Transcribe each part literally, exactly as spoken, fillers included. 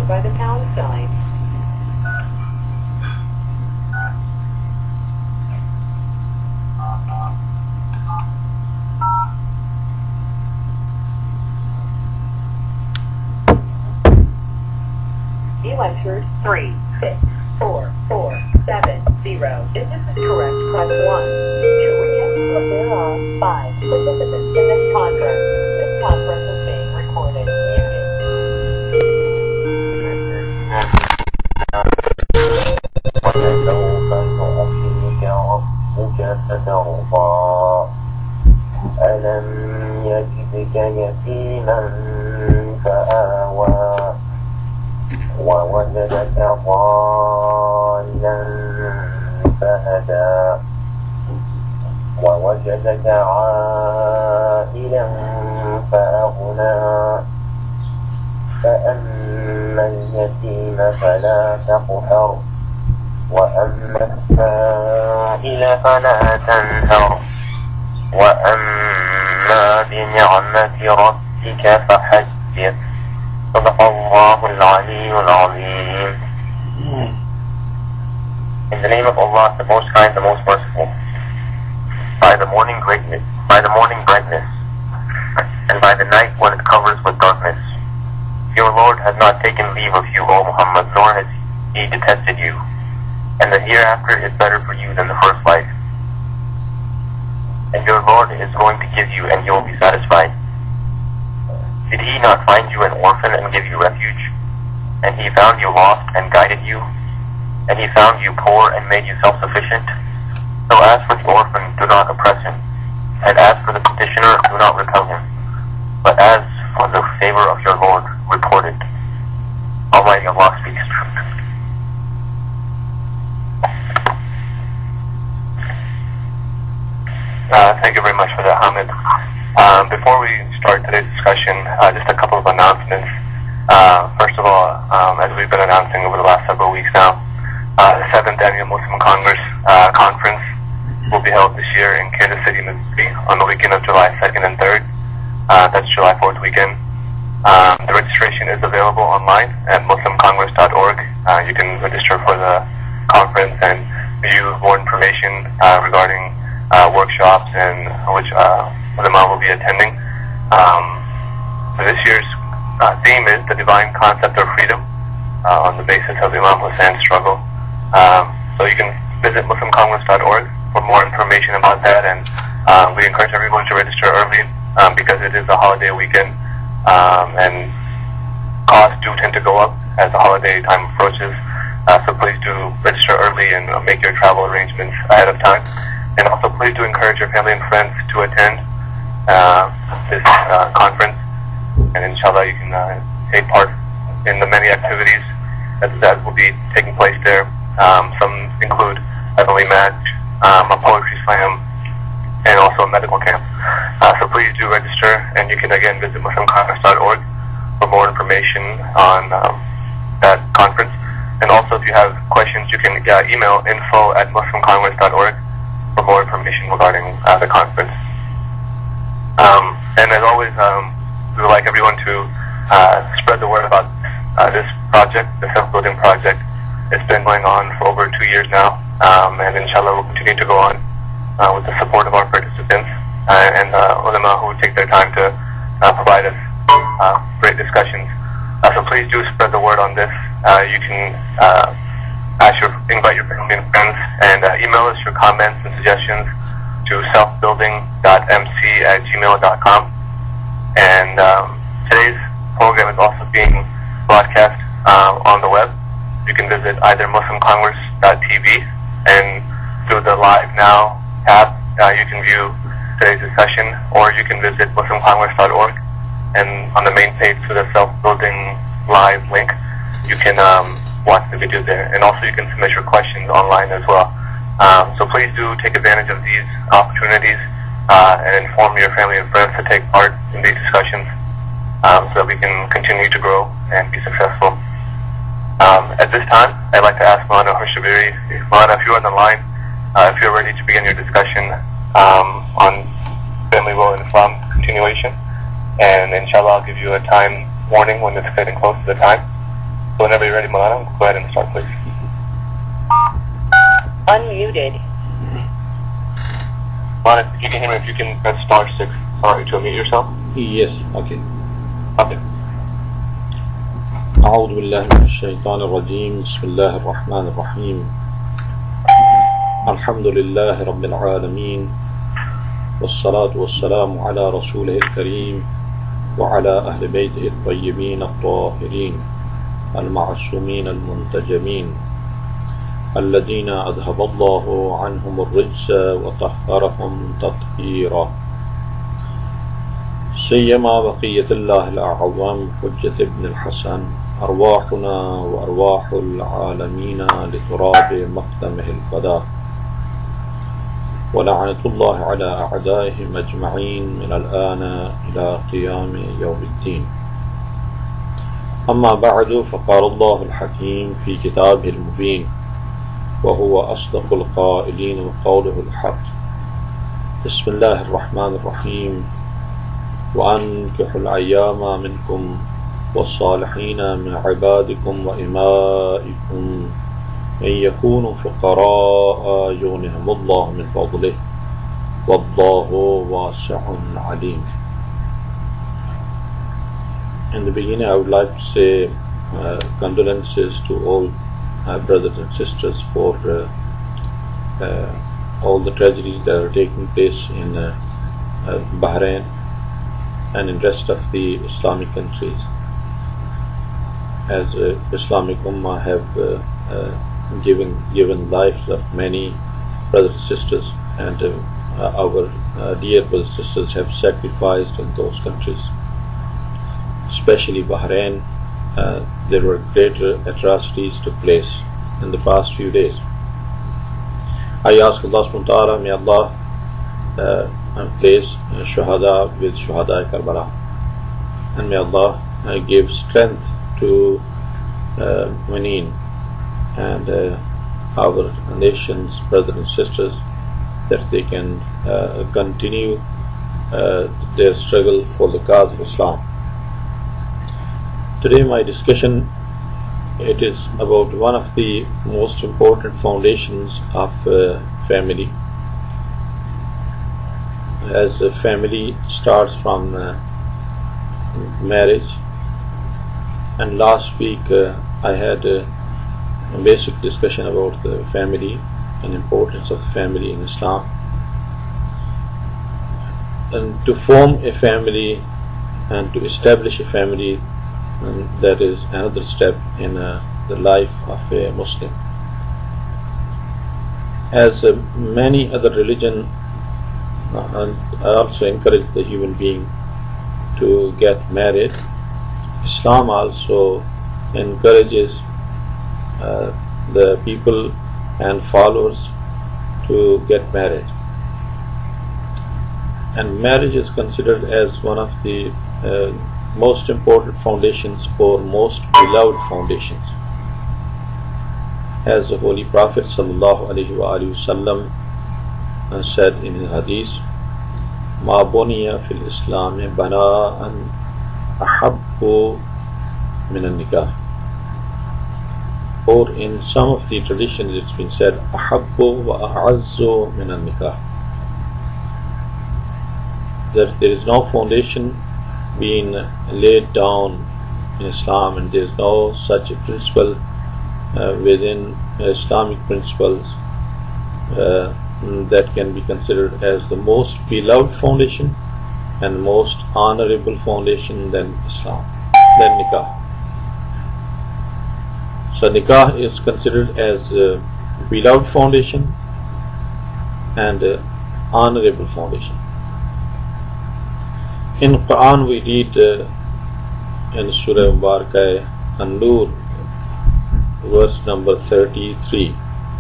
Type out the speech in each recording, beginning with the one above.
by the pound sign. You entered three six four four seven zero. If this is correct, press one. To re-enter, there are five participants in this conference. This conference is being recorded. ألم يجدك يتيما فآوى ووجدك ضالا فهدى ووجدك عائلا فأغنى فأما اليتيم فلا تقهر وأما السائل فلا تنهر وأما بنعمة ربك فحدث صدق الله العلي العظيم. In the name of Allah, the Most Kind, the Most Merciful. By the morning greatness, by the morning brightness, and by the night when it covers with darkness. Your Lord has not taken leave of you, O Muhammad, nor has He detested you, and the hereafter is better for you than the first life. And your Lord is going to give you, and you will be satisfied. Did He not find you an orphan and give you refuge? And He found you lost and guided you? And He found you poor and made you self-sufficient? So as for the orphan, do not oppress him. And as for the petitioner, do not repel him. But as for the favor of your Lord, report it. Almighty Allah speaks truth. Uh, thank you very much for that, Hamid. Um, before we start today's discussion, uh, just a couple of announcements. Uh, first of all, um, as we've been announcing over the last several weeks now, uh, the seventh Annual Muslim Congress uh, Conference will be held this year in Kansas City, Missouri on the weekend of July second and third. Uh, that's July fourth weekend. Um, the registration is available online at muslim congress dot org. Uh, you can register for the conference and view more information uh, regarding uh, workshops and which uh, ulama will be attending. Um, so this year's uh, theme is the divine concept of freedom uh, on the basis of Imam Hussein's struggle. Um, so you can visit muslim congress dot org for more information about that, and uh, we encourage everyone to register early um, because it is a holiday weekend, um, and costs do tend to go up as the holiday time approaches. Uh, so please do register early and uh, make your travel arrangements ahead of time. And also please do encourage your family and friends to attend uh, this uh, conference, and inshallah you can uh, take part in the many activities that, that will be taking place there. Um, some include a heavenly match, um, a poetry slam, and also a medical camp. Uh, so please do register, and you can again visit muslim congress dot org for more information on um, that conference. And also if you have questions, you can uh, email info at muslim congress dot org for more information regarding uh, the conference. Um, and as always, um, we would like everyone to uh, spread the word about uh, this project, the self-building project. It's been going on for over two years now, um, and inshallah will continue to go on uh, with the support of our participants uh, and uh, ulama who take their time to uh, provide us uh, great discussions. Uh, so please do spread the word on this. Uh, you can uh, ask your, invite your family and friends, and uh, email us your comments and suggestions to self building dot m c at gmail dot com. And um, today's program is also being broadcast uh, on the web. You can visit either muslim congress dot t v, and through the Live Now tab, uh, you can view today's discussion, or you can visit muslim congress dot org, and on the main page to the Self-Building Live link, you can um, watch the video there, and also you can submit your questions online as well. Um, so please do take advantage of these opportunities uh, and inform your family and friends to take part in these discussions um, so that we can continue to grow and be successful. Um, at this time, I'd like to ask Maulana Hushabiri, Maulana, if you're on the line, uh, if you're ready to begin your discussion um, on family role in Islam continuation, and inshallah I'll give you a time warning when it's getting close to the time. So whenever you're ready, Malana, go ahead and start, please. Unmuted. Malana, if you can hear me, if you can press star six. Sorry, to unmute yourself. Yes, okay. Okay. أعوذ بالله من الشيطان الرجيم بسم الله الرحمن الرحيم الحمد لله رب العالمين والصلاة والسلام على رسوله الكريم وعلى أهل بيته الطيبين الطاهرين المعصومين المنتجبين الذين أذهب الله عنهم الرجس وطهرهم تطهيرا سيما بقية الله الأعظم حجة ابن الحسن أرواحنا وأرواح العالمين لتراب مقدمه الفداء ولعنة الله على أعدائهم أجمعين من الآن إلى قيام يوم الدين أما بعد فقال الله الحكيم في كتابه المبين وهو أصدق القائلين وقوله الحق بسم الله الرحمن الرحيم وأنكحوا الأيام منكم والصالحين من عبادكم وإمائكم إن يكونوا فقراء يغنهم الله من فضله والله واسع عليم. In the beginning, I would like to say uh, condolences to all uh, brothers and sisters for uh, uh, all the tragedies that are taking place in uh, uh, Bahrain and in rest of the Islamic countries. As uh, Islamic Ummah have uh, uh, given given lives of many brothers and sisters, and uh, uh, our uh, dear brothers and sisters have sacrificed in those countries, especially Bahrain. Uh, there were greater atrocities took place in the past few days. I ask Allah subhanahu wa ta'ala, may Allah uh, and place uh, Shuhada with Shuhada Karbala, and may Allah uh, give strength to uh, Mu'mineen and uh, our nation's brothers and sisters, that they can uh, continue uh, their struggle for the cause of Islam. Today my discussion, it is about one of the most important foundations of uh, family. As a family starts from uh, marriage, and last week uh, I had a, a basic discussion about the family and importance of family in Islam. And to form a family and to establish a family, and that is another step in uh, the life of a Muslim. As uh, many other religions, uh, and I also encourage the human being to get married, Islam also encourages uh, the people and followers to get married. And marriage is considered as one of the uh, most important foundations or most beloved foundations. As the Holy Prophet sallallahu alaihi wasallam said in his hadith, "Ma buniya fil Islam bana'an ahabbu min al-nikah." Or in some of the traditions it's been said, ahabbu wa a'azzu min al-nikah. That there is no foundation being laid down in Islam, and there is no such a principle uh, within Islamic principles uh, that can be considered as the most beloved foundation and most honorable foundation than Islam, than nikah. So nikah is considered as a beloved foundation and a honorable foundation. In Quran we read uh, in Surah Mubarakah An-Nur, verse number thirty-three,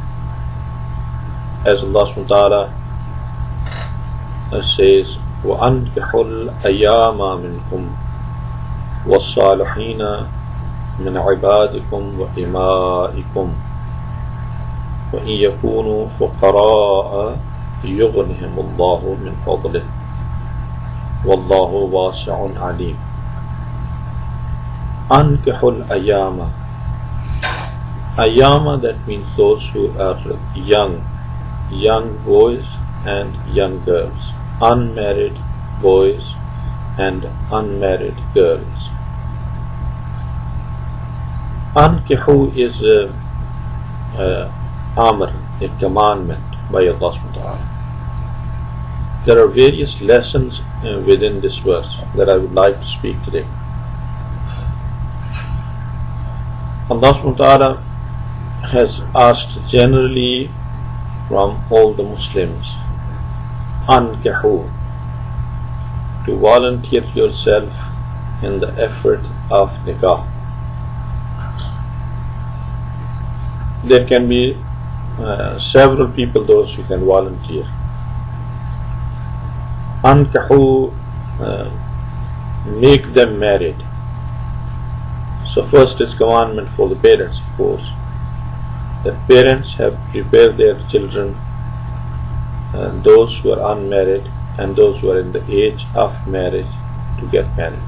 as Allah subhanahu wa ta'ala says, وَأَنْكِحُوا الْأَيَّامَ مِنْكُمْ وَالصَّالِحِينَ مِنْ عِبَادِكُمْ وَإِمَائِكُمْ وَإِنْ يَكُونُوا فُقَرَاءَ يُغْنِهِمُ اللَّهُ مِنْ فَضْلِهِ وَاللَّهُ وَاسِعٌ عَلِيمٌ. أَنْكِحُوا الْأَيَّامَ, Ayama, that means those who are young, young boys and young girls, unmarried boys and unmarried girls. Ankihu is a, a amr, a commandment by Allah subhanahu wa ta'ala. There are various lessons uh, within this verse that I would like to speak today. Allah subhanahu wa ta'ala has asked generally from all the Muslims, Ankihu, to volunteer yourself in the effort of nikah. There can be uh, several people, those who can volunteer. Ankihu, uh, make them married. So first is commandment for the parents, of course. The parents have prepared their children, uh, those who are unmarried and those who are in the age of marriage, to get married.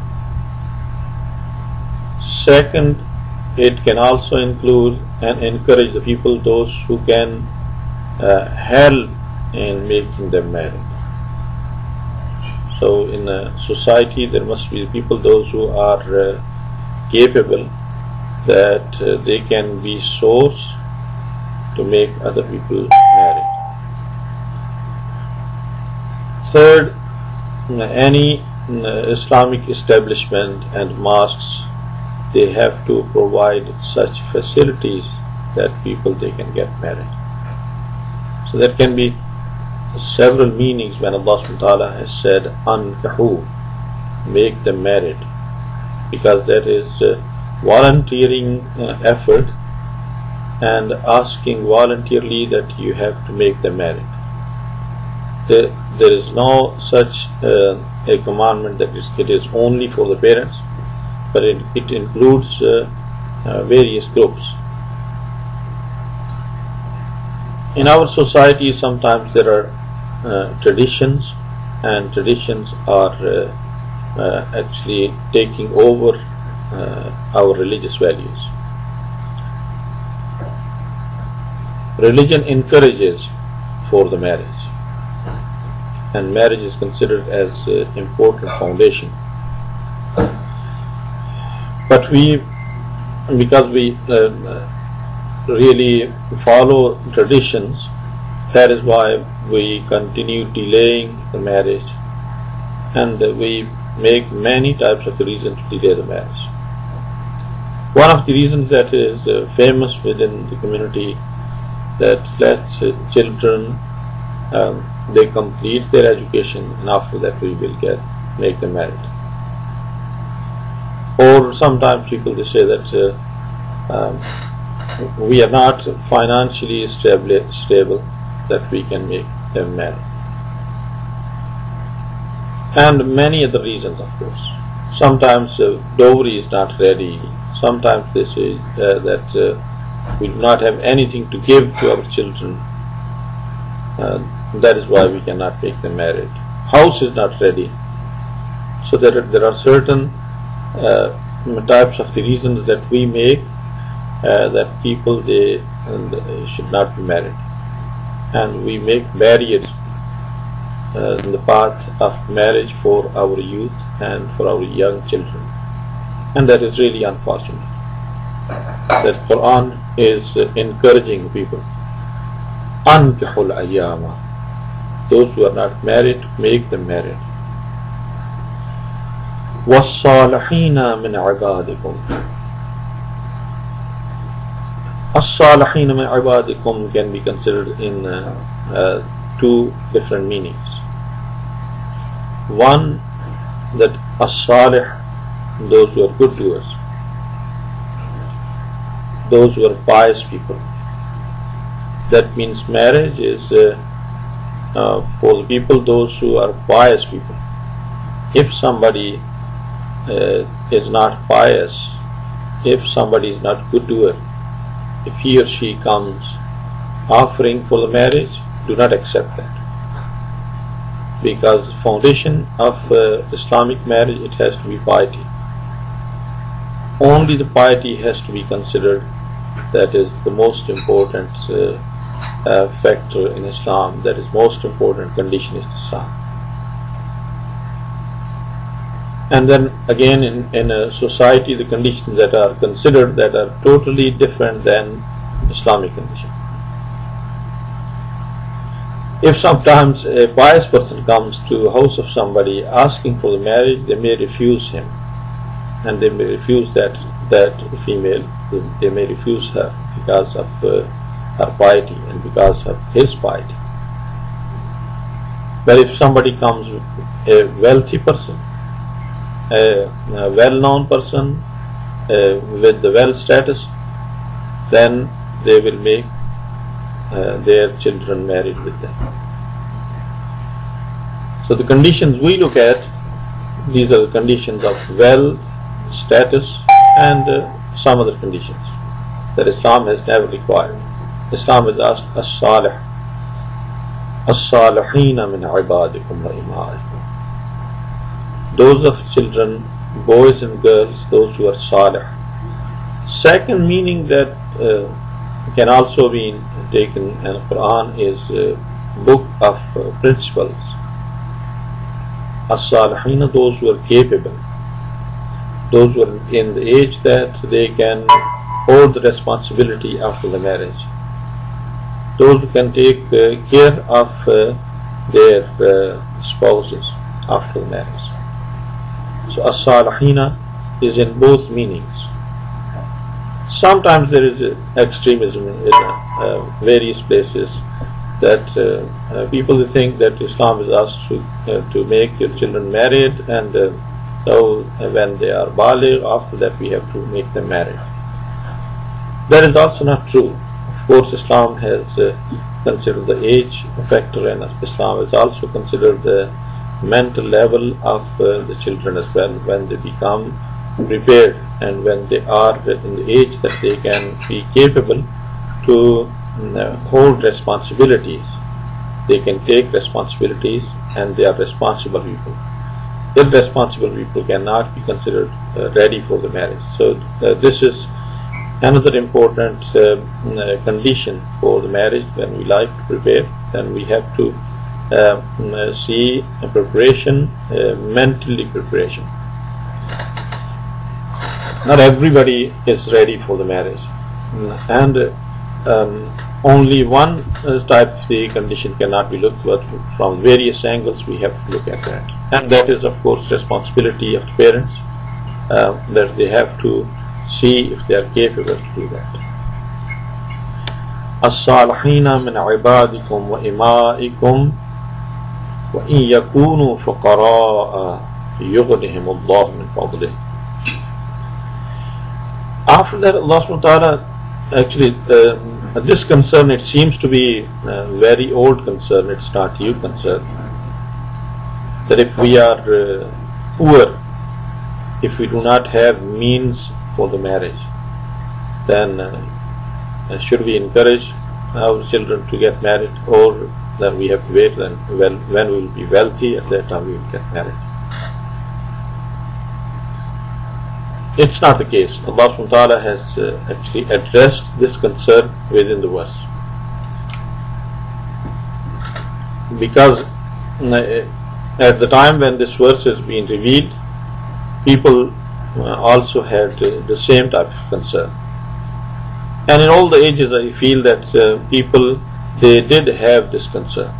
Second, it can also include and encourage the people, those who can uh, help in making them married. So in a society there must be people, those who are uh, capable, that uh, they can be source to make other people married. Third, any Islamic establishment and mosques, they have to provide such facilities that people they can get married. So there can be several meanings when Allah subhanahu wa ta'ala has said Ankihu, make them married, because that is uh, volunteering uh, effort and asking voluntarily that you have to make them married. There, there is no such uh, a commandment that is, it is only for the parents, but it, it includes uh, uh, various groups. In our society sometimes there are uh, traditions, and traditions are uh, uh, actually taking over uh, our religious values. Religion encourages for the marriage, and marriage is considered as an important foundation. But we, because we uh, really follow traditions, that is why we continue delaying the marriage, and we make many types of reasons to delay the marriage. One of the reasons that is uh, famous within the community, that lets uh, children um, they complete their education, and after that we will get make them married. Or sometimes people they say that uh, um, we are not financially stable, stable that we can make them married, and many other reasons, of course. Sometimes uh, dowry is not ready. Sometimes they say uh, that uh, we do not have anything to give to our children. Uh, that is why we cannot make them married. House is not ready. So there are, there are certain uh, types of the reasons that we make uh, that people they, uh, should not be married, and we make barriers uh, in the path of marriage for our youth and for our young children, and that is really unfortunate. That Quran is uh, encouraging people, Ankihul Ayyama, those who are not married, make them married. وَالصَّالِحِينَ مِنْ عِبَادِكُمْ. As-Salihin min ibadikum can be considered in uh, uh, two different meanings. One, that as-Salih, those who are good doers, those who are pious people. That means marriage is uh, uh, for the people, those who are pious people. If somebody uh, is not pious, if somebody is not good doer, if he or she comes offering for the marriage, do not accept that, because the foundation of uh, Islamic marriage, it has to be piety. Only the piety has to be considered that is the most important uh, uh, factor in Islam, that is most important condition in Islam. And then again in, in a society, the conditions that are considered that are totally different than Islamic conditions. If sometimes a pious person comes to a house of somebody asking for the marriage, they may refuse him, and they may refuse that that female, they may refuse her because of uh, her piety and because of his piety. But if somebody comes, a wealthy person, a, a well-known person uh, with the wealth status, then they will make uh, their children married with them. So the conditions we look at, these are the conditions of wealth, status, and uh, some other conditions that Islam has never required. Islam has asked as-salih, as-salihina min ibadikum wa imaikum. Those of children, boys and girls, those who are salih. Second meaning that uh, can also be taken in the Quran is a book of uh, principles. As-salihina, those who are capable, those who are in the age that they can hold the responsibility after the marriage, those who can take uh, care of uh, their uh, spouses after the marriage. So as-salihina is in both meanings. Sometimes there is uh, extremism in uh, various places that uh, uh, people think that Islam is asked to, uh, to make your children married, and uh, so uh, when they are baligh, after that we have to make them married. That is also not true. Of course, Islam has uh, considered the age factor, and Islam has also considered the mental level of uh, the children as well, when they become prepared and when they are in the age that they can be capable to uh, hold responsibilities. They can take responsibilities, and they are responsible people. Irresponsible people cannot be considered uh, ready for the marriage. So uh, this is another important uh, uh, condition for the marriage. When we like to prepare, then we have to uh, uh, see a preparation, uh, mentally preparation. Not everybody is ready for the marriage, and um, only one type of the condition cannot be looked at. From various angles we have to look at that, and that is of course responsibility of the parents, uh, that they have to see if they are capable to do that. As-salihina min ibadikum wa imaikum wa in yakunu fuqara'a yughnihim Allah min fadlih. After that, Allah subhanahu wa ta'ala, actually uh, this concern, it seems to be a very old concern, it's not new concern, that if we are uh, poor, if we do not have means for the marriage, then uh, should we encourage our children to get married, or then we have to wait, then when, when we will be wealthy, at that time we will get married? It's not the case. Allah subhanahu wa ta'ala has uh, actually addressed this concern within the verse. Because uh, at the time when this verse is being revealed, people uh, also had uh, the same type of concern. And in all the ages I feel that uh, people, they did have this concern.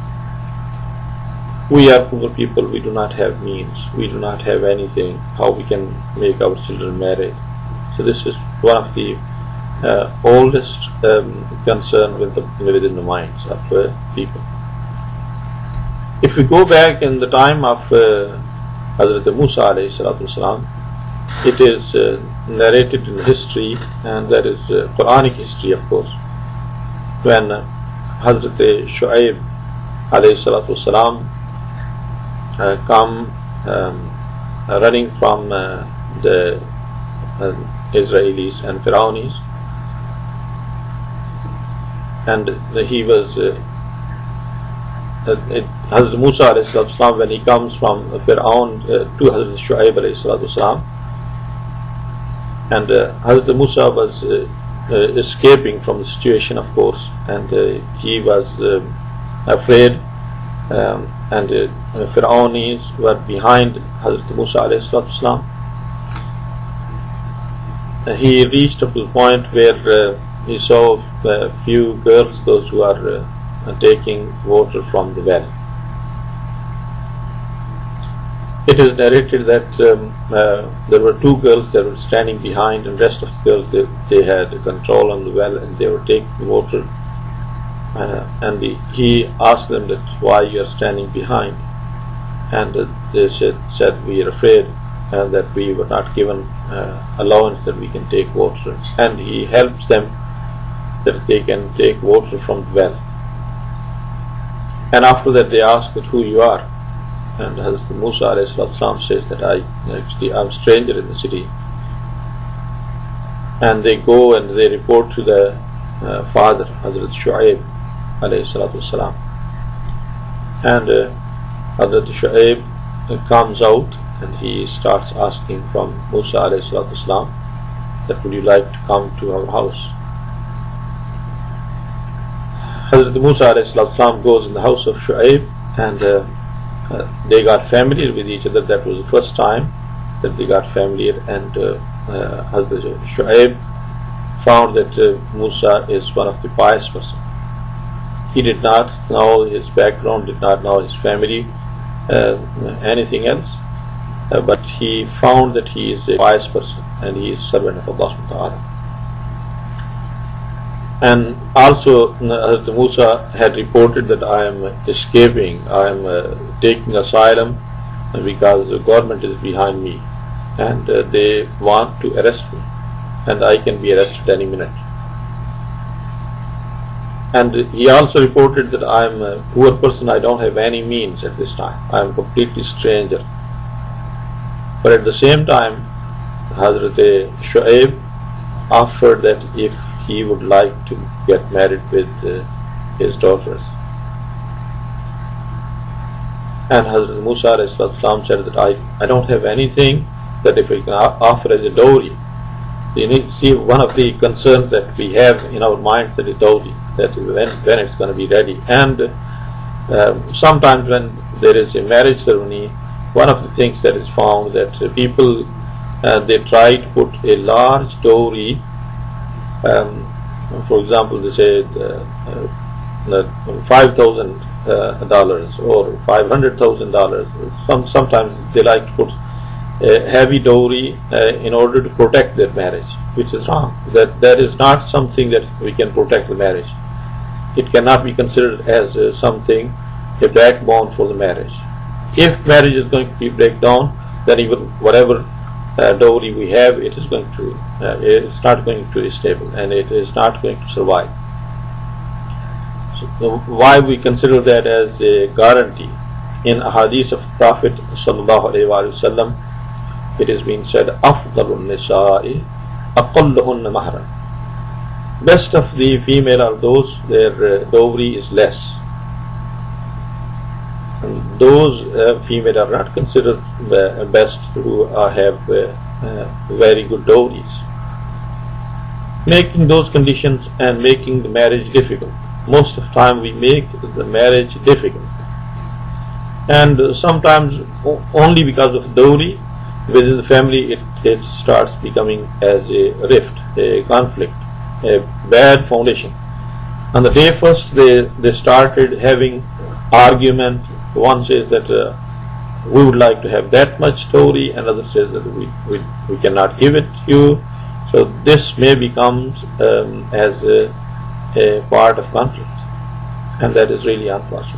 We are poor people, we do not have means, we do not have anything, how we can make our children married. So this is one of the uh, oldest um, concern with the, within the minds of uh, people. If we go back in the time of uh, Hazrat Musa alayhi salatu wasalam, it is uh, narrated in history, and that is uh, Quranic history of course, when uh, Hazrat Shu'aib alayhi salatu wasalam Uh, come um, uh, running from uh, the uh, Israelis and Pharaohs, and uh, he was uh, uh, Hazrat Musa alayhi salatu wasalam, when he comes from uh, Pharaoh uh, to Hazrat Shu'aib alayhi salatu wasalam, and uh, Hazrat Musa was uh, uh, escaping from the situation, of course, and uh, he was uh, afraid, um, and uh, Fir'aunis were behind Hazrat Musa alayhi salatu wasalam. He reached up to the point where uh, he saw a few girls, those who are uh, taking water from the well. It is narrated that um, uh, there were two girls that were standing behind, and the rest of the girls, they, they had control on the well and they were taking water. Uh, and the, he asked them that why you are standing behind, and uh, they said, said we are afraid uh, that we were not given uh, allowance that we can take water, and he helps them that they can take water from the well. And after that they ask that who you are, and Hazrat Musa alayhi salatu wasalam says that I actually I'm a stranger in the city. And they go and they report to the uh, father, Hazrat Shu'aib alayhi salatu wasalam. And uh, Hazrat Shu'aib uh, comes out and he starts asking from Musa alayhi salatu wasalam that would you like to come to our house. Hazrat Musa alayhi salatu wasalam goes in the house of Shu'aib, and uh, uh, they got familiar with each other. That was the first time that they got familiar, and uh, uh, Hazrat Shu'aib found that uh, Musa is one of the pious person. He did not know his background, did not know his family, uh, anything else, uh, but he found that he is a pious person and he is a servant of Allah subhanahu wa ta'ala. And also Hazrat Musa had reported that I am escaping, I am uh, taking asylum because the government is behind me and uh, they want to arrest me, and I can be arrested any minute. And he also reported that I am a poor person, I don't have any means at this time, I am a completely stranger. But at the same time, Hazrat Shu'aib offered that if he would like to get married with uh, his daughters. And Hazrat Musa said that I, I don't have anything that if I can offer as a dowry. You need to see one of the concerns that we have in our minds that is dowry, that when, when it's going to be ready. And uh, sometimes when there is a marriage ceremony, one of the things that is found that uh, people uh, they try to put a large dowry. Um, for example, they say uh, uh, five thousand dollars or five hundred thousand dollars. Some sometimes they like to put a heavy dowry uh, in order to protect their marriage, which is wrong. That that is not something that we can protect the marriage. It cannot be considered as uh, something, a backbone for the marriage. If marriage is going to be break down, then even whatever uh, dowry we have, it is going to, uh, it's not going to be stable, and it is not going to survive. So why we consider that as a guarantee? In a hadith of Prophet sallallahu alaihi wasallam, it has been said, "Afdalun nisa'i aqalluhunna mahran." Best of the female are those their uh, dowry is less. And those uh, female are not considered uh, best who uh, have uh, uh, very good dowries. Making those conditions and making the marriage difficult. Most of the time we make the marriage difficult. And uh, sometimes only because of dowry within the family it, it starts becoming as a rift, a conflict, a bad foundation. On the day first they, they started having argument. One says that uh, we would like to have that much dowry, and another says that we, we, we cannot give it to you. So this may become um, as a, a part of conflict, and that is really unfortunate.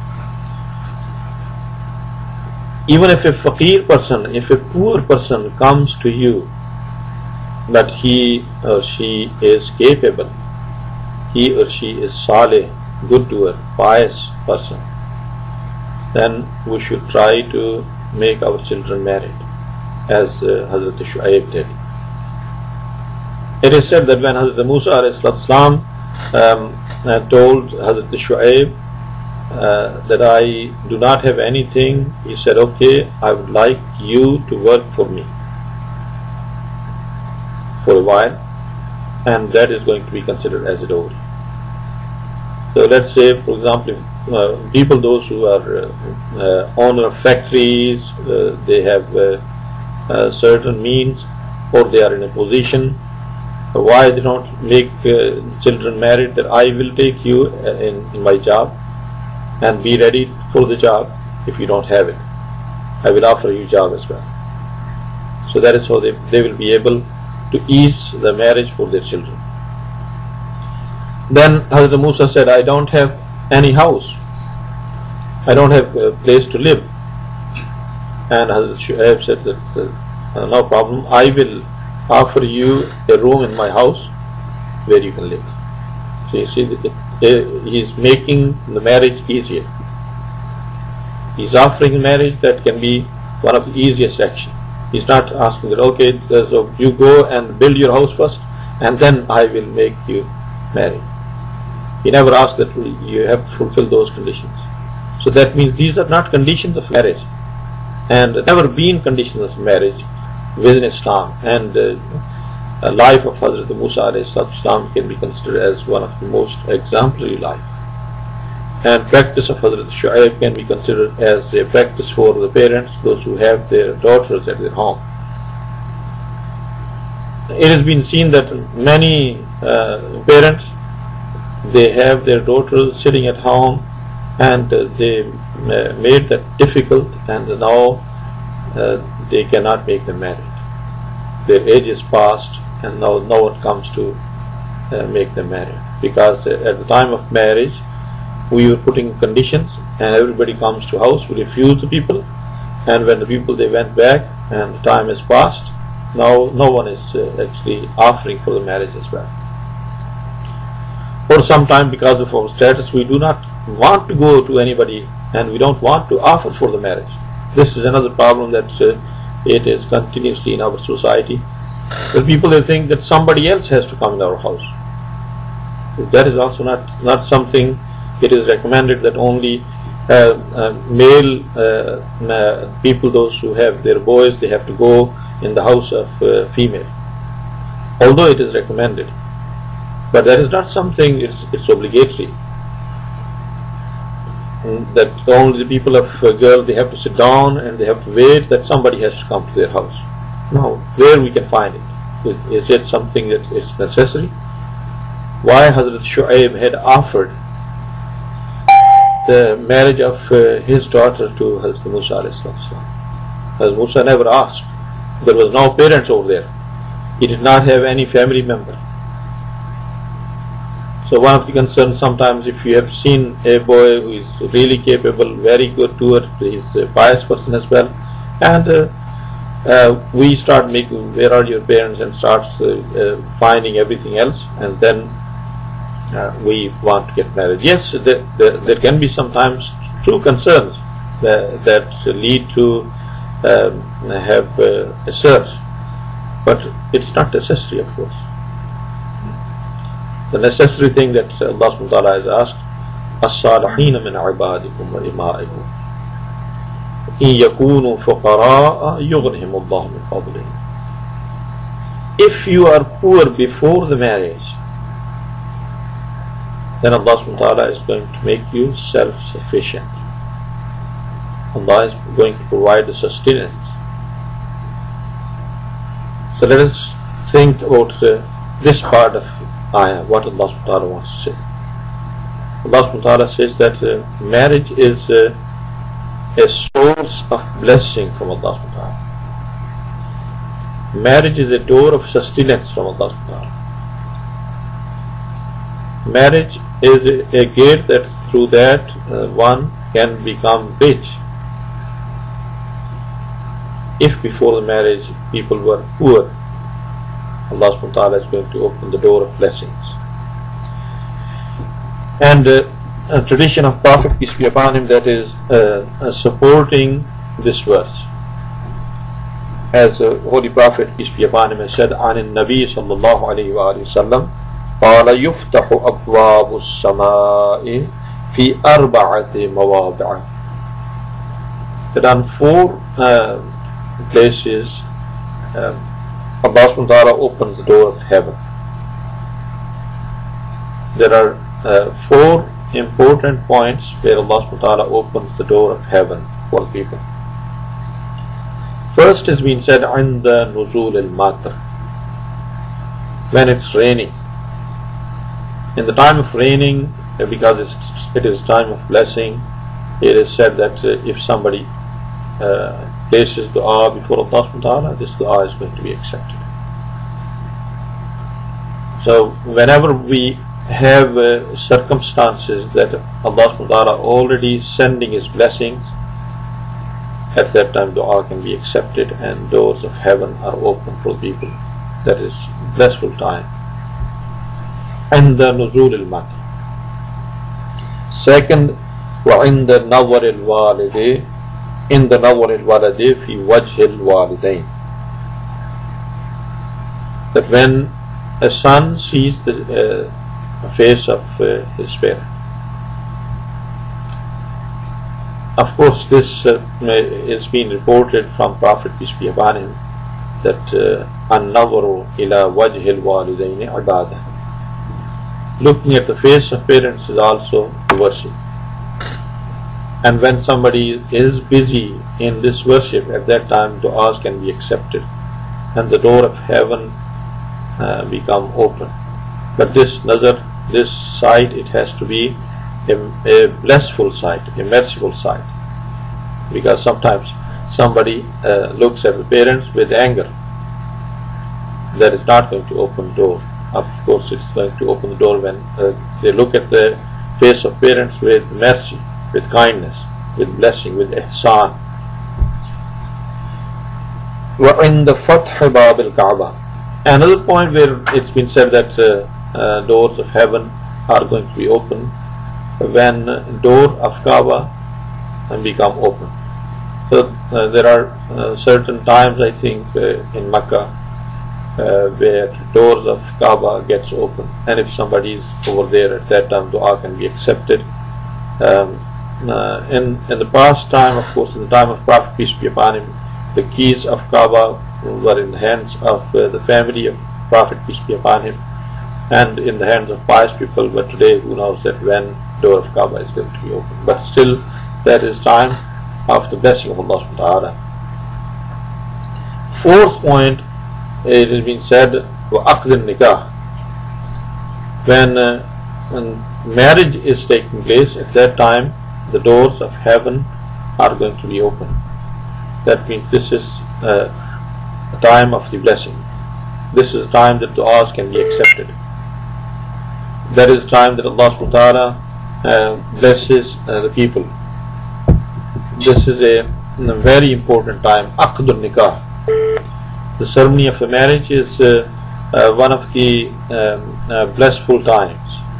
Even if a faqir person, if a poor person comes to you that he or she is capable, he or she is saleh, good doer, pious person, then we should try to make our children married, as uh, Hazrat Shu'aib did. It is said that when Hazrat Musa um, uh, told Hazrat Shu'aib uh, that I do not have anything, he said, okay, I would like you to work for me for a while, and that is going to be considered as a dowry. So let's say, for example, uh, people, those who are uh, uh, owner of factories, uh, they have uh, uh, certain means, or they are in a position. Why they don't make uh, children married? That I will take you uh, in, in my job and be ready for the job. If you don't have it, I will offer you a job as well. So that is how they, they will be able to ease the marriage for their children. Then Hazrat Musa said, I don't have any house. I don't have a place to live. And Hazrat Shu'aib said that uh, no problem, I will offer you a room in my house where you can live. So you see, that he is making the marriage easier. He is offering a marriage that can be one of the easiest actions. He is not asking that, okay, so you go and build your house first and then I will make you marry. He never asked that you have to fulfill those conditions. So that means these are not conditions of marriage, and never been conditions of marriage within Islam. And uh, the life of Hazrat Musa alayhi salam can be considered as one of the most exemplary life. And practice of Hazrat Shu'aib can be considered as a practice for the parents, those who have their daughters at their home. It has been seen that many uh, parents, they have their daughters sitting at home, and uh, they uh, made that difficult, and now uh, they cannot make them married. Their age is past, and now no one comes to uh, make them married, because uh, at the time of marriage we were putting conditions, and everybody comes to house, we refuse the people, and when the people they went back and the time has passed, now no one is uh, actually offering for the marriage as well. For some time, because of our status, we do not want to go to anybody, and we don't want to offer for the marriage. This is another problem that uh, it is continuously in our society. The people, they think that somebody else has to come in our house. That is also not, not something. It is recommended that only uh, uh, male uh, uh, people, those who have their boys, they have to go in the house of uh, female. Although it is recommended, but that is not something, it's, it's obligatory. That only the people of a girl, they have to sit down and they have to wait that somebody has to come to their house. No, where we can find it? Is it something that is necessary? Why Hazrat Shu'aib had offered the marriage of uh, his daughter to Hazrat Musa alayhi salam. Hazrat Musa never asked. There was no parents over there. He did not have any family member. So one of the concerns sometimes, if you have seen a boy who is really capable, very good doer, he is a pious person as well, and uh, uh, we start making, where are your parents, and start uh, uh, finding everything else, and then uh, we want to get married. Yes, there, there, there can be sometimes true concerns that, that lead to um, have uh, a search, but it's not necessary, of course. The necessary thing that Allah subhanahu wa ta'ala has asked, as-salihina min ibadikum wa ima'ikum in yakunu fuqara'a yughnihim Allah min fadlihi. If you are poor before the marriage, then Allah subhanahu wa ta'ala is going to make you self-sufficient. Allah is going to provide the sustenance. So let us think about uh, this part of ayah, what Allah subhanahu wa ta'ala wants to say. Allah subhanahu wa ta'ala says that uh, marriage is uh, a source of blessing from Allah subhanahu wa ta'ala. Marriage is a door of sustenance from Allah subhanahu wa ta'ala. Marriage is a, a gate that through that uh, one can become rich. If before the marriage people were poor, Allah subhanahu wa ta'ala is going to open the door of blessings. And uh, a tradition of Prophet, peace be upon him, that is uh, uh, supporting this verse. As uh, Holy Prophet, peace be upon him, has said, عن النبي صلى الله عليه وآله وسلم قال يفتح أبواب السماء في أربعة مواضع. That on four uh, places um, Allah subhanahu wa ta'ala opens the door of heaven. there are uh, four important points where Allah subhanahu wa ta'ala opens the door of heaven for people. First has been said, عند نزول المطر, when it's raining. In the time of raining, because it's, it is time of blessing, it is said that uh, if somebody uh, places dua before Allah subhanahu wa ta'ala, this dua is going to be accepted. So whenever we have uh, circumstances that Allah subhanahu wa ta'ala already sending His blessings, at that time dua can be accepted and doors of heaven are open for people. That is blissful time. And the nuzul al-matar. Second, وعند نظر الوالد in the نظر الوالد في وجه الوالدين, that when a son sees the uh, face of uh, his parent. Of course, this uh, is being reported from Prophet peace be upon him, that an-nazaru ila wajhi al-walidaini ibadah, looking at the face of parents is also worship. And when somebody is busy in this worship, at that time du'as can be accepted and the door of heaven uh, become open. But this nazar, this sight, it has to be a, a blissful sight, a merciful sight, because sometimes somebody uh, looks at the parents with anger. That is not going to open the door. Of course, it's going to open the door when uh, they look at the face of parents with mercy, with kindness, with blessing, with ihsan. وَعِنْدَ فَتْحِ بَابِ الْكَعْبَةِ. Another point where it's been said that uh, uh, doors of heaven are going to be open when door of Kaaba become open. So uh, there are uh, certain times, I think, uh, in Makkah uh, where doors of Kaaba gets open, and if somebody is over there at that time, dua can be accepted. Um, uh, in, in the past time, of course, in the time of Prophet peace be upon him, the keys of Kaaba were in the hands of uh, the family of Prophet peace be upon him, and in the hands of pious people. But today, who knows that when door of Kaaba is going to be open? But still, that is time of the blessing of Allah subhanahu wa ta'ala. Fourth point, it has been said, وَأَقْدِ النِّكَاحِ, when, uh, when marriage is taking place, at that time the doors of heaven are going to be open. That means this is uh, a time of the blessing. This is a time that du'as can be accepted. That is time that Allah subhanahu wa ta'ala uh, blesses uh, the people. This is a, a very important time. Aqdur nikah, the ceremony of the marriage, is uh, uh, one of the um, uh, blissful times.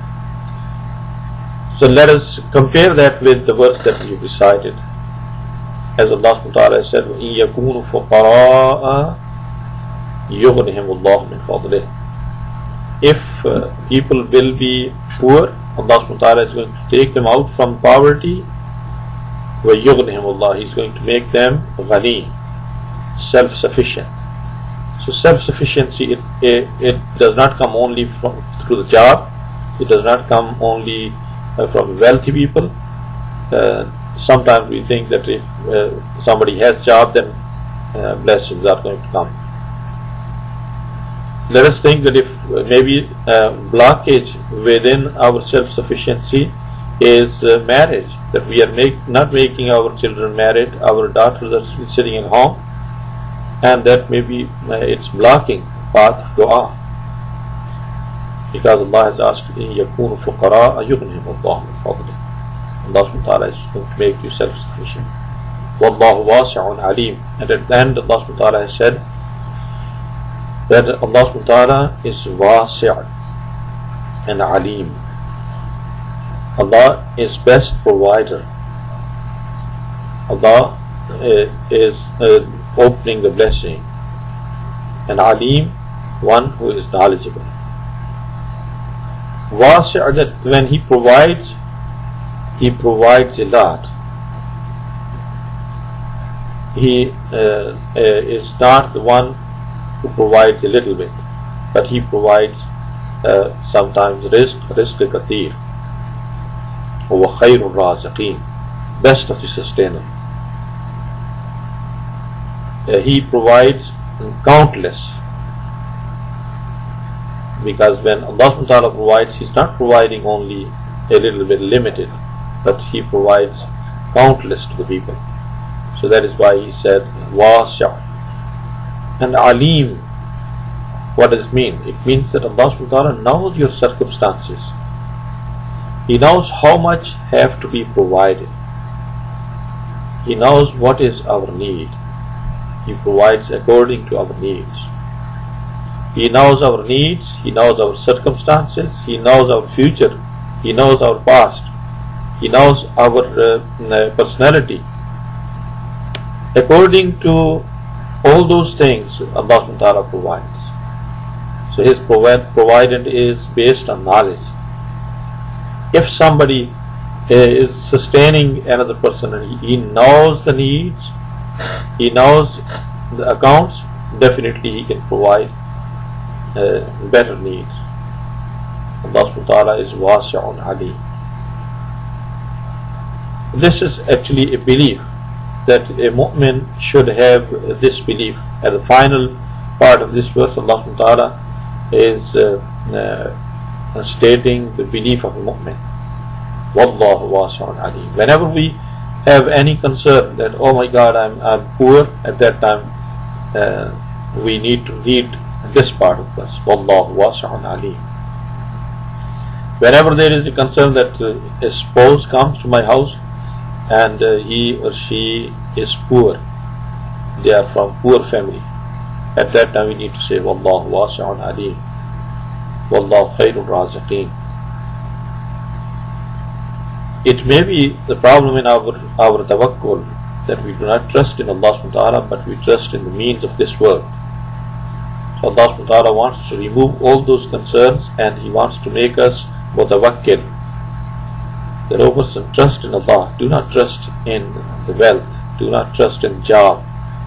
So let us compare that with the verse that we recited. As Allah subhanahu wa ta'ala said, وَإِن يَكُونُوا فُقَرَاءَ يُغْنِهِمُ اللَّهُ مِنْ فَضْلِهِ. If uh, people will be poor, Allah subhanahu wa ta'ala is going to take them out from poverty. وَيُغْنِهِمُ اللَّهُ, He is going to make them ghani, self-sufficient. So self-sufficiency, it, it, it does not come only from through the job. It does not come only uh, from wealthy people. Uh, sometimes we think that if uh, somebody has job, then uh, blessings are going to come. Let us think that if uh, maybe uh, blockage within our self-sufficiency is uh, marriage, that we are make, not making our children married, our daughters are sitting at home, and that maybe uh, it's blocking path of dua, because Allah has asked, إِن يَكُونُوا فُقَرَاءَ يُغْنِهِمُ اللَّهُ مِنْ فَضْلِهِ. Allah subhanahu wa ta'ala is going to make you self-sufficient. وَاللَّهُ وَاسِعٌ عَلِيمٌ. And at the end, Allah subhanahu wa ta'ala has said that Allah subhanahu wa ta'ala is wasi' and alim. Allah is best provider. Allah uh, is uh, opening the blessing, and alim, one who is knowledgeable. Wasi', that when He provides, He provides a lot. He uh, uh, is not the one who provides a little bit, but He provides uh, sometimes rizq, rizq kathir, wa khayrul raziqeen, best of the sustainer. Uh, he provides countless, because when Allah subhanahu wa ta'ala provides, He's not providing only a little bit limited, but He provides countless to the people. So that is why He said wasi'. And alim, what does it mean? It means that Allah subhanahu wa ta'ala knows your circumstances. He knows how much have to be provided. He knows what is our need. He provides according to our needs. He knows our needs, He knows our circumstances, He knows our future, He knows our past, He knows our uh, personality. According to all those things, Allah subhanahu wa ta'ala provides. So His provide, providence is based on knowledge. If somebody uh, is sustaining another person and he, he knows the needs, he knows the accounts, definitely he can provide uh, better needs. Allah subhanahu wa ta'ala is wasi'un alim. This is actually a belief that a mu'min should have this belief. At the final part of this verse, Allah subhanahu wa ta'ala is uh, uh, stating the belief of a mu'min. Wallahu wasi'un alim. Whenever we have any concern that, oh my God, I'm, I'm poor, at that time uh, we need to read this part of this. Wallahu wasi'un alim. Whenever there is a concern that uh, a spouse comes to my house and uh, he or she is poor, they are from poor family, at that time we need to say Wallahu wasi'un alim, Wallahu khayrul raziqeen. It may be the problem in our, our tawakkul that we do not trust in Allah subhanahu wa ta'ala, but we trust in the means of this world. So Allah subhanahu wa ta'ala wants to remove all those concerns and He wants to make us mutawakkil. That O person, trust in Allah, do not trust in the wealth, do not trust in job.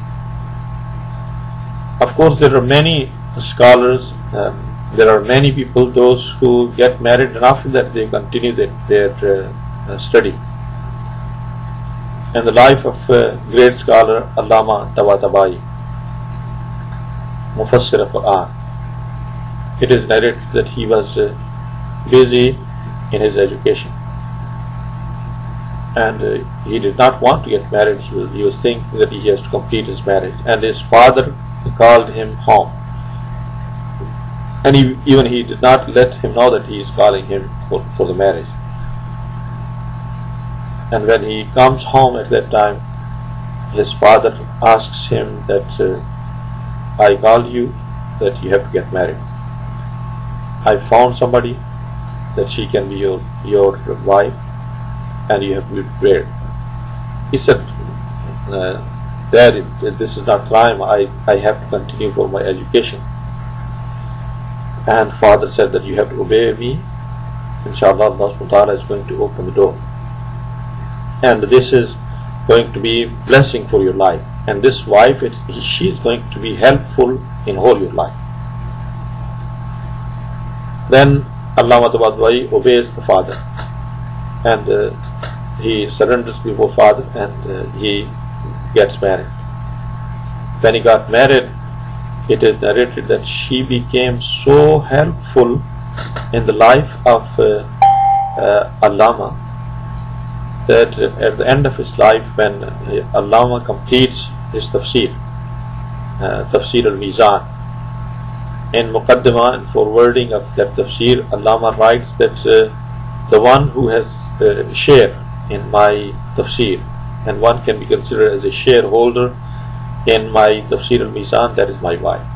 Of course, there are many scholars, um, there are many people, those who get married and after that they continue their, their uh, uh, study. And the life of uh, great scholar Allama Tabatabai, Mufassir al-Quran, it is narrated that he was uh, busy in his education. And uh, he did not want to get married. He was, he was thinking that he has to complete his marriage. And his father called him home. And he, even he did not let him know that he is calling him for, for the marriage. And when he comes home at that time, his father asks him that uh, I called you that you have to get married. I found somebody that she can be your, your wife, and you have to be prepared. He said, uh, Dad, it, this is not time, I, I have to continue for my education. And father said that you have to obey me. Inshallah, Allah subhanahu wa ta'ala is going to open the door. And this is going to be blessing for your life. And this wife, it, she is going to be helpful in all your life. Then Allama Tabatabai obeys the father. And uh, he surrenders before father and uh, he gets married. When he got married, it is narrated that she became so helpful in the life of uh, uh, Allama that uh, at the end of his life, when uh, Allama completes his tafsir, uh, Tafsir al-Mizan, in Muqaddimah and forwarding of that tafsir, Allama writes that uh, the one who has uh, share in my tafsir, and one can be considered as a shareholder in my Tafsir al-Mizan, that is my wife.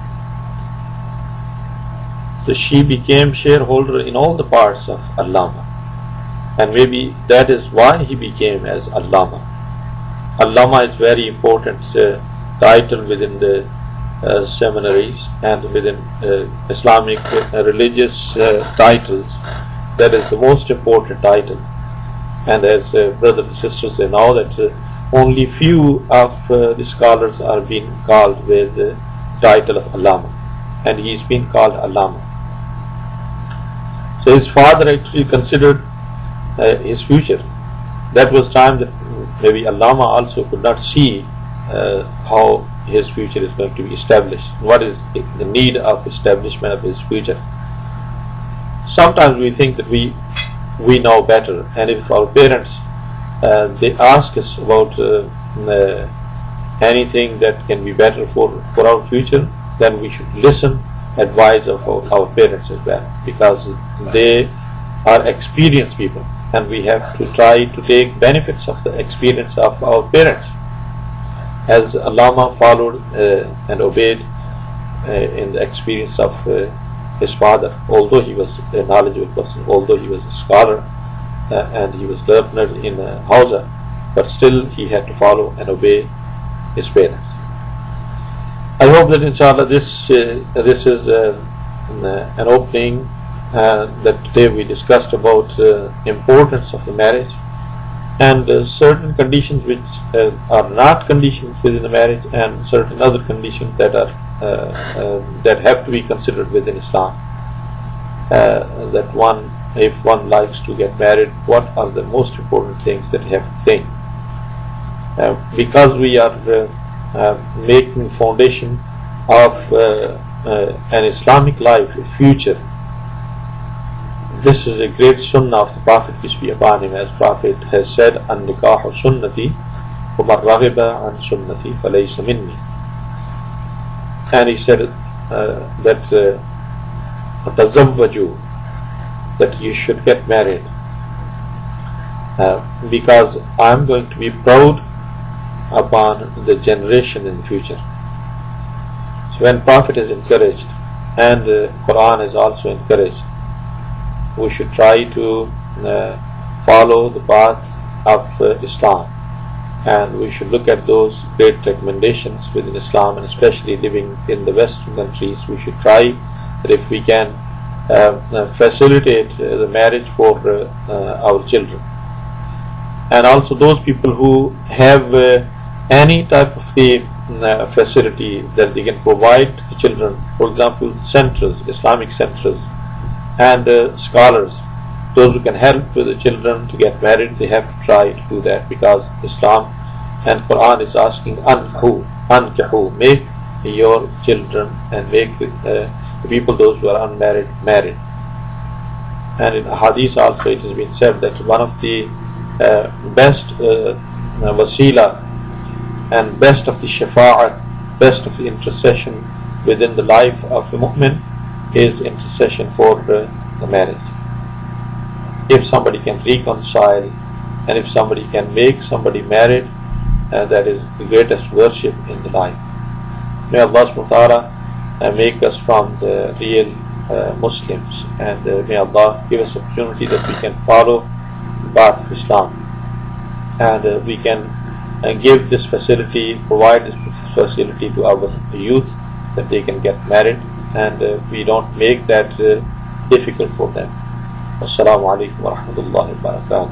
So she became shareholder in all the parts of Allama, and maybe that is why he became as Allama. Allama is very important uh, title within the uh, seminaries and within uh, Islamic uh, religious uh, titles. That is the most important title. And as uh, brothers and sisters, they know that uh, only few of uh, the scholars are being called with the title of Allama, and he is being called Allama. So his father actually considered uh, his future. That was time that maybe Allama also could not see uh, how his future is going to be established. What is the need of establishment of his future? Sometimes we think that we we know better, and if our parents uh, they ask us about uh, uh, anything that can be better for, for our future, then we should listen advice of our, our parents as well, because they are experienced people, and we have to try to take benefits of the experience of our parents. As Allama followed uh, and obeyed uh, in the experience of uh, his father, although he was a knowledgeable person, although he was a scholar uh, and he was learned in uh, Hausa, but still he had to follow and obey his parents. I hope that inshallah this uh, this is uh, an opening uh, that today we discussed about uh, importance of the marriage and uh, certain conditions which uh, are not conditions within the marriage, and certain other conditions that are uh, uh, that have to be considered within Islam. Uh, that one, if one likes to get married, what are the most important things that you have to think? Uh, because we are uh, uh, making foundation of uh, uh, an Islamic life, a future. This is a great sunnah of the Prophet, peace be upon him, as Prophet has said, "An-nikahu sunnati, wa man raghiba an sunnati falaysa minni." And he said uh, that uh, tazawwaju, that you should get married, uh, because I am going to be proud upon the generation in the future. So when Prophet is encouraged, and the uh, Quran is also encouraged, we should try to uh, follow the path of uh, Islam, and we should look at those great recommendations within Islam, and especially living in the Western countries, we should try that if we can uh, uh, facilitate uh, the marriage for uh, uh, our children, and also those people who have uh, any type of the uh, facility that they can provide to the children, for example centers, Islamic centers, and uh, scholars, those who can help with the children to get married, they have to try to do that, because Islam and Quran is asking ankahu, ankahu, make your children and make uh, the people, those who are unmarried, married. And in hadith also it has been said that one of the uh, best uh, wasila and best of the shafa'at, best of the intercession within the life of a mu'min is intercession for uh, the marriage. If somebody can reconcile, and if somebody can make somebody married, uh, that is the greatest worship in the life. May Allah subhanahu wa ta'ala uh, make us from the real uh, Muslims, and uh, may Allah give us opportunity that we can follow the path of Islam, and uh, we can uh, give this facility, provide this facility to our youth, that they can get married, and uh, we don't make that uh, difficult for them. Assalamu alaikum wa rahmatullahi wa barakatuh.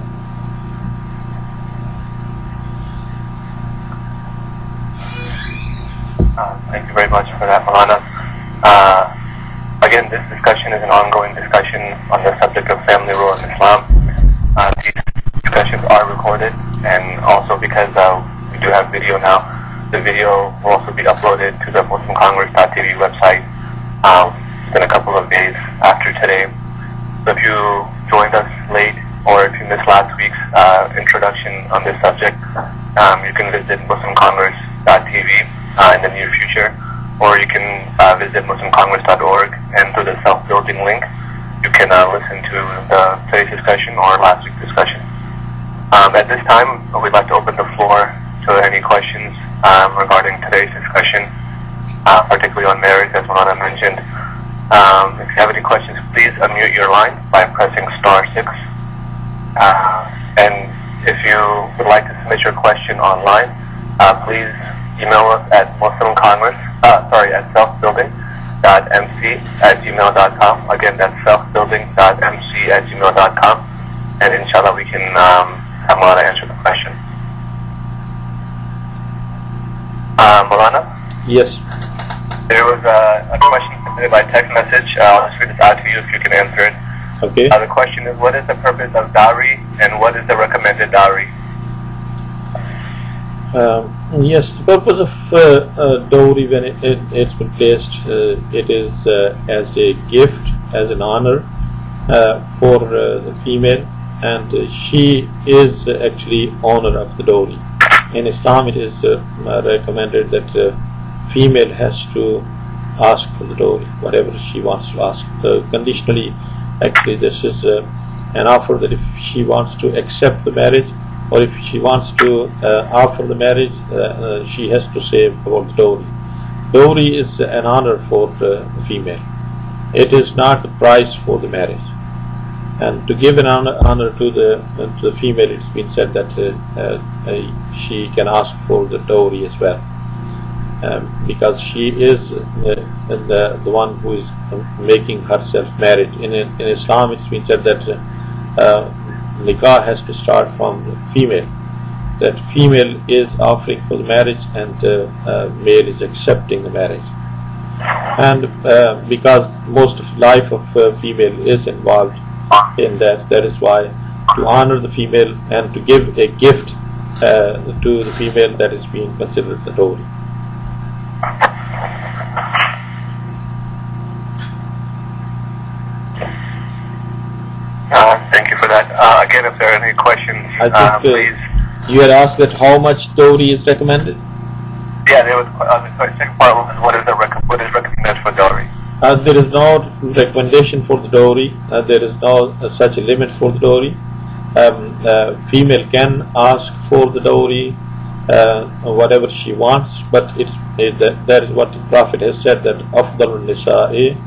Uh, thank you very much for that, Maulana. Uh, again, this discussion is an ongoing discussion on the subject of family role in Islam. Uh, these discussions are recorded, and also because uh, we do have video now, the video will also be uploaded to the Muslim Congress dot T V website um, in a couple of days after today. So if you joined us late, or if you missed last week's uh, introduction on this subject, um, you can visit Muslim Congress dot T V uh, in the near future, or you can uh, visit Muslim Congress dot org, and through the self-building link, you can uh, listen to the today's discussion or last week's discussion. Um, at this time, we'd like to open the floor to any questions um, regarding today's discussion, uh, particularly on marriage, as Maulana mentioned. Um, if you have any questions, please unmute your line by pressing star six. Uh, and if you would like to submit your question online, uh, please email us at Muslim Congress, uh, sorry, at selfbuilding dot m c at gmail dot com. Again, that's selfbuilding dot m c at gmail dot com. And inshallah, we can um, have Maulana answer the question. Uh, Maulana? Yes. There was a, a question submitted by text message. Uh, I'll just read this out to you if you can answer it. Okay. Uh, the question is, what is the purpose of dowry and what is the recommended dowry? Um, yes, the purpose of uh, uh, dowry, when it, it, it's been placed, uh, it is uh, as a gift, as an honor uh, for uh, the female, and uh, she is uh, actually owner of the dowry. In Islam, it is uh, recommended that uh, female has to ask for the dowry, whatever she wants to ask. Uh, conditionally, actually, this is uh, an offer that if she wants to accept the marriage, or if she wants to uh, offer the marriage, uh, uh, she has to say about the dowry. Dowry is an honor for uh, the female. It is not the price for the marriage. And to give an honor, honor to the uh, to the female, it's been said that uh, uh, uh, she can ask for the dowry as well, um, because she is uh, the the one who is making herself married. In in Islam, it's been said that Uh, uh, nikah has to start from the female, that female is offering for the marriage and uh, uh, male is accepting the marriage. And uh, because most of life of uh, female is involved in that, that is why to honor the female and to give a gift uh, to the female, that is being considered the dowry. Uh, thank you for that. Uh, again, if there are any questions, I think uh, uh, please. you had asked that how much dowry is recommended. Yeah, there was uh, the second part was what is the rec- what is recommended for dowry? Uh, there is no recommendation for the dowry. Uh, there is no uh, such a limit for the dowry. Um, uh, female can ask for the dowry, uh, whatever she wants, but it's it, that, that is what the Prophet has said, that أفضل النساء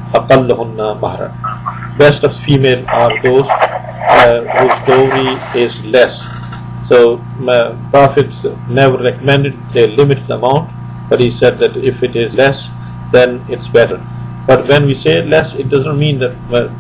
أقلهن مهرا. Best of female are those uh, whose dowry is less. So uh, Prophet never recommended a limited amount, but he said that if it is less, then it's better. But when we say less, it doesn't mean that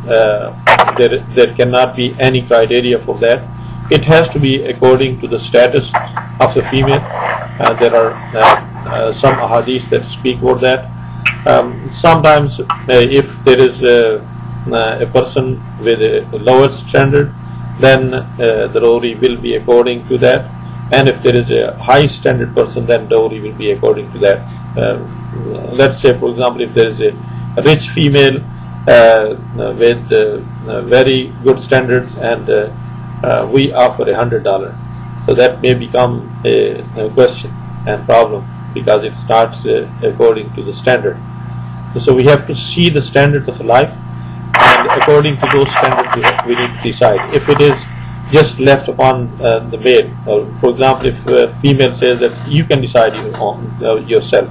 uh, there, there cannot be any criteria for that. It has to be according to the status of the female. Uh, there are uh, uh, some ahadith that speak about that. Um, sometimes uh, if there is a, a person with a lower standard, then uh, the dowry will be according to that. And if there is a high standard person, then dowry will be according to that. Uh, let's say, for example, if there is a rich female uh, with uh, uh, very good standards, and uh, uh, we offer a hundred dollars, so that may become a, a question and problem, because it starts uh, according to the standard. So we have to see the standards of life, and according to those standards we, have, we need to decide. If it is just left upon uh, the male, or for example, if a female says that you can decide on uh, yourself,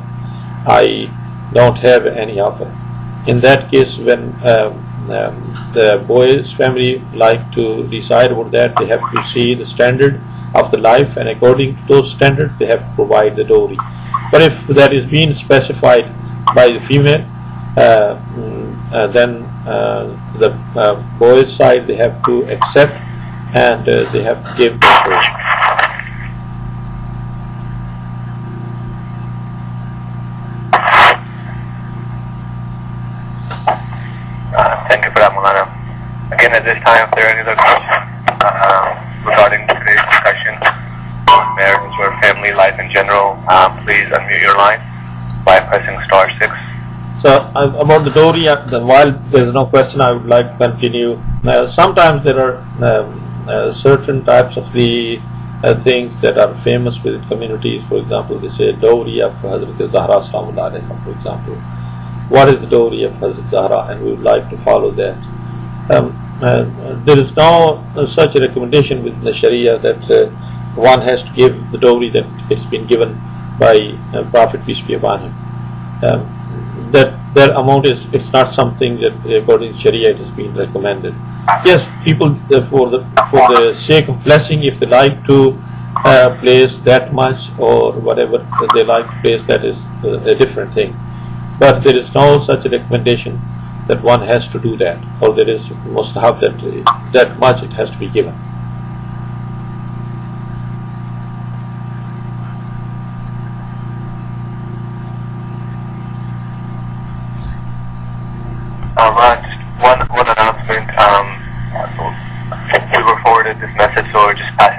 I don't have any offer. In that case, when um, um, the boy's family like to decide about that, they have to see the standard of the life, and according to those standards they have to provide the dowry. But if that is being specified by the female, uh, uh, then uh, the uh, boy's side, they have to accept, and uh, they have to give the dowry. Uh, thank you for that, Mulana. Again, at this time, if there are any other questions uh, regarding today's discussion on marriage or family life in general, uh, please unmute your line by pressing star six. So uh, about the dowry, uh, the, while there is no question, I would like to continue. Uh, sometimes there are um, uh, certain types of the uh, things that are famous within communities. For example, they say dowry of Hazrat Zahra Salamu Alayha, for example. What is the dowry of Hazrat Zahra? And we would like to follow that. Um, uh, there is no uh, such a recommendation within the Sharia that uh, one has to give the dowry that it's been given by uh, Prophet, peace be upon him. Um, that that amount is, it's not something that according to Sharia it has been recommended. Yes, people uh, for the for the sake of blessing, if they like to uh, place that much or whatever they like to place, that is uh, a different thing. But there is no such a recommendation that one has to do that, or there is must have that uh, that much it has to be given. Um, uh, just one one announcement. Um,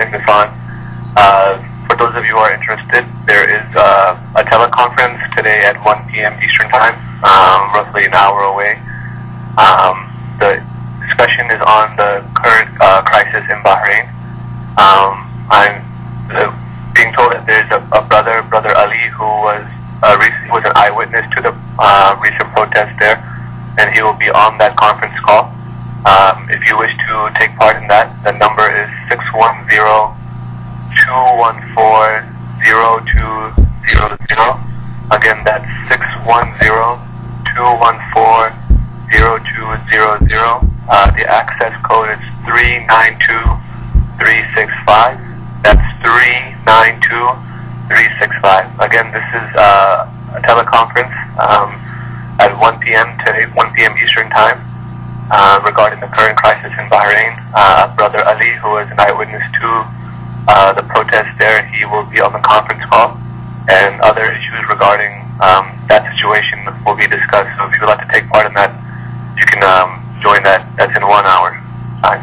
putting this on. Uh, for those of you who are interested, there is uh, a teleconference today at one p m Eastern Time, um, roughly an hour away. Um, the discussion is on the current uh, crisis in Bahrain. Um, I'm uh, being told that there's a, a brother, Brother Ali, who was uh, recently was an eyewitness to the uh, recent protest there, and he will be on that conference call. Um, if you wish to take part in that, the number is six one zero, two one four, zero two zero zero. Again, that's six one zero, two one four, zero two zero zero. Uh, the access code is three nine two, three six five. That's three nine two, three six five. Again, this is uh, a teleconference um, at one p m today, one p m Eastern Time, uh, regarding the current crisis in Bahrain. Uh, Brother Ali, who is an eyewitness to uh, the protest there, he will be on the conference call, and other issues regarding um, that situation will be discussed. So if you would like to take part in that, you can um, join that. That's in one hour time.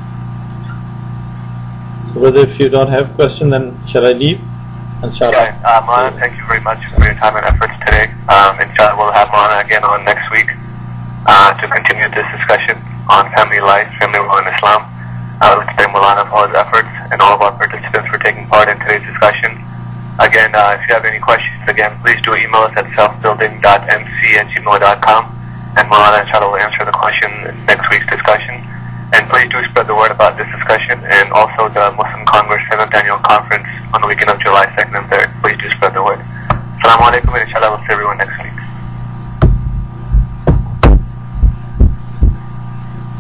So brother, if you don't have question, then shall I leave? And shall yeah, uh, Maulana, thank you very much for your time and efforts today. Um, inshallah, we'll have Maulana again on next week uh, to continue this discussion on family life, family law, and Islam. I would like to thank Maulana for all his efforts and all of our participants for taking part in today's discussion. Again, uh, if you have any questions, again, please do email us at self building dot m c at gmail dot com, and Maulana inshallah will answer the question in next week's discussion. And please do spread the word about this discussion and also the Muslim Congress seventh Annual Conference on the weekend of July second and third. Please do spread the word. Assalamu alaikum, and inshallah we'll see everyone next week.